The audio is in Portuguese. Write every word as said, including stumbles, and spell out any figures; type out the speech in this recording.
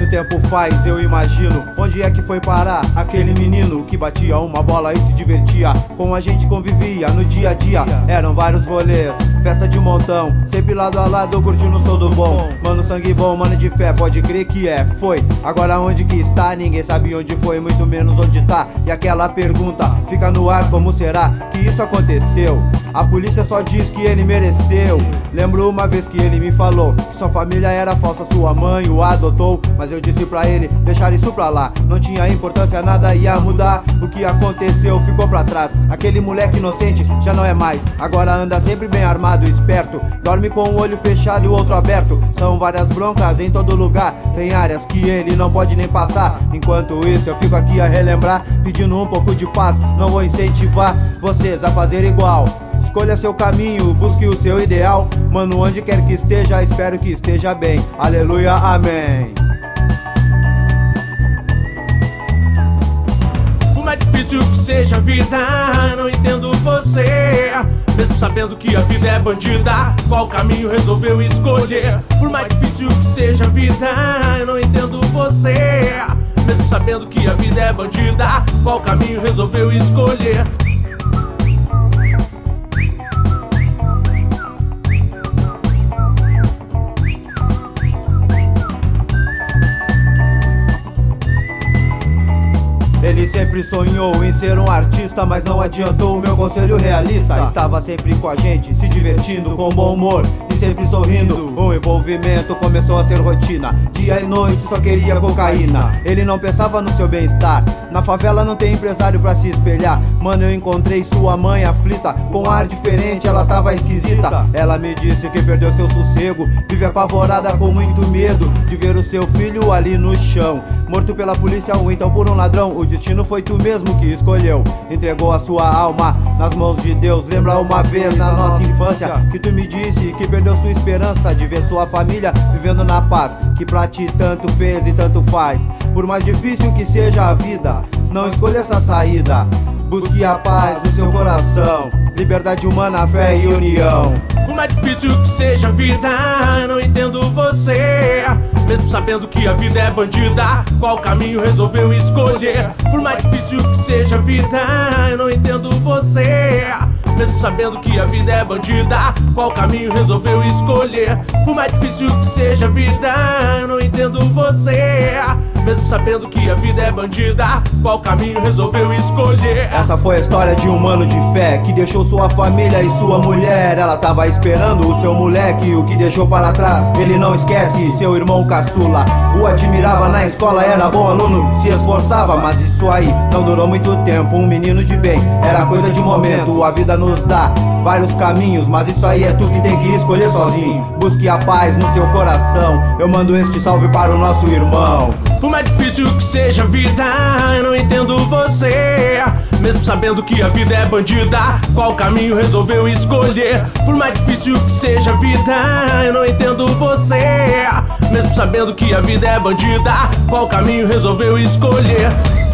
Muito tempo faz, eu imagino, onde é que foi parar aquele menino que batia uma bola e se divertia. Com a gente convivia no dia a dia, eram vários rolês, festa de montão, sempre lado a lado curtindo o som do bom. Mano, sangue bom, mano de fé, pode crer que é, foi. Agora onde que está, ninguém sabe onde foi, muito menos onde tá. E aquela pergunta fica no ar, como será que isso aconteceu? A polícia só diz que ele mereceu. Lembro uma vez que ele me falou que sua família era falsa, sua mãe o adotou. Mas eu disse pra ele deixar isso pra lá, não tinha importância, nada ia mudar. O que aconteceu ficou pra trás, aquele moleque inocente já não é mais. Agora anda sempre bem armado e esperto, dorme com o olho fechado e o outro aberto. São várias broncas em todo lugar, tem áreas que ele não pode nem passar. Enquanto isso eu fico aqui a relembrar, pedindo um pouco de paz. Não vou incentivar vocês a fazer igual. Escolha seu caminho, busque o seu ideal. Mano, onde quer que esteja, espero que esteja bem. Aleluia, amém. Por mais difícil que seja a vida, não entendo você. Mesmo sabendo que a vida é bandida, qual caminho resolveu escolher? Por mais difícil que seja a vida, não entendo você. Mesmo sabendo que a vida é bandida, qual caminho resolveu escolher? Ele sempre sonhou em ser um artista, mas não adiantou, o meu conselho realista. Estava sempre com a gente, se divertindo, com bom humor e sempre sorrindo. O envolvimento começou a ser rotina, dia e noite só queria cocaína. Ele não pensava no seu bem-estar, na favela não tem empresário pra se espelhar. Mano, eu encontrei sua mãe aflita, com ar diferente, ela tava esquisita. Ela me disse que perdeu seu sossego, vive apavorada com muito medo de ver o seu filho ali no chão, morto pela polícia ou então por um ladrão. O destino foi tu mesmo que escolheu, entregou a sua alma nas mãos de Deus. Lembra uma vez na nossa infância que tu me disse que perdeu sua esperança de ver sua família vivendo na paz, que pra ti tanto fez e tanto faz. Por mais difícil que seja a vida, não escolha essa saída, busque a paz no seu coração, liberdade humana, fé e união. Por mais difícil que seja a vida, não entendo você. Mesmo sabendo que a vida é bandida, qual caminho resolveu escolher? Por mais difícil que seja a vida, não entendo você. Mesmo sabendo que a vida é bandida, qual caminho resolveu escolher? Por mais difícil que seja a vida, não entendo você. Mesmo sabendo que a vida é bandida, qual caminho resolveu escolher? Essa foi a história de um mano de fé que deixou sua família e sua mulher. Ela tava esperando o seu moleque, o que deixou para trás ele não esquece, seu irmão caçula. O admirava na escola, era bom aluno, se esforçava, mas isso aí não durou muito tempo. Um menino de bem, era coisa de momento. A vida nos dá vários caminhos, mas isso aí é tu que tem que escolher sozinho. Busque a paz no seu coração, eu mando este salve para o nosso irmão. Por mais difícil que seja a vida, eu não entendo você. Mesmo sabendo que a vida é bandida, qual caminho resolveu escolher? Por mais difícil que seja a vida, eu não entendo você. Mesmo sabendo que a vida é bandida, qual caminho resolveu escolher?